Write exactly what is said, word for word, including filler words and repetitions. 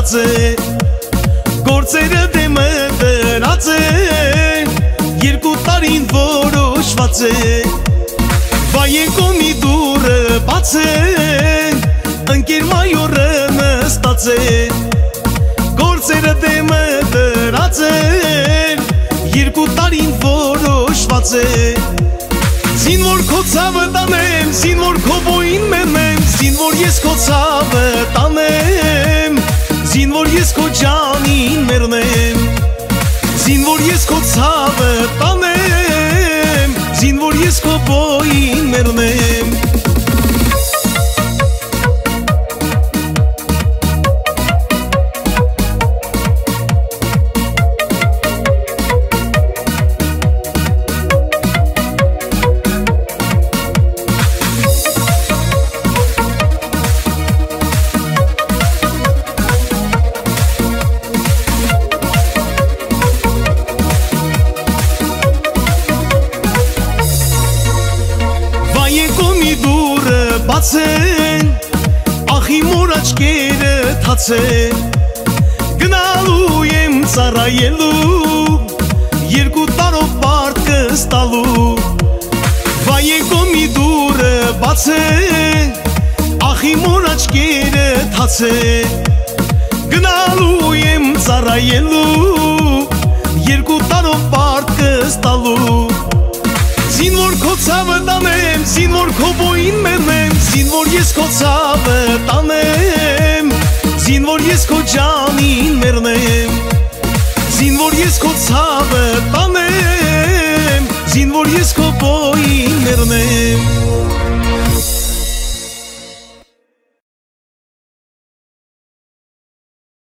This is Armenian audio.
դարձած է Գործերը դեմը դրած են Երկու տարին որոշված է Վայեկոմի դուրը բաց են Ընկեր մայորը նստած է Գործերը դեմը դրած են Երկու տարին որոշված է Զինվոր քո ցավը տանեմ, զինվոր քո բոյին մենեմ Զինվոր ես քո ցավը տանեմ Զինվոր ես քո ջանին մեռնեմ Զինվոր ես քո ցավը տանեմ Զինվոր ես քո բոյին մեռնեմ Բաց են, ախի մոր աչկերը թաց են Գնալու եմ ծառայելու, երկու տարով բարդ կստալու Վայեկոմի դուրը բաց են, ախի մոր աչկերը թաց են Գնալու եմ ծառայելու, երկու տարով բարդ կստալու Զինվոր քո ցավը տանեմ, զինվոր քո բոյին մեռնեմ Զինվոր ես քո ցավը տանեմ Զինվոր ես քո ջանին մեռնեմ Զինվոր ես քո ցավը տանեմ Զինվոր ես քո բոյին մեռնեմ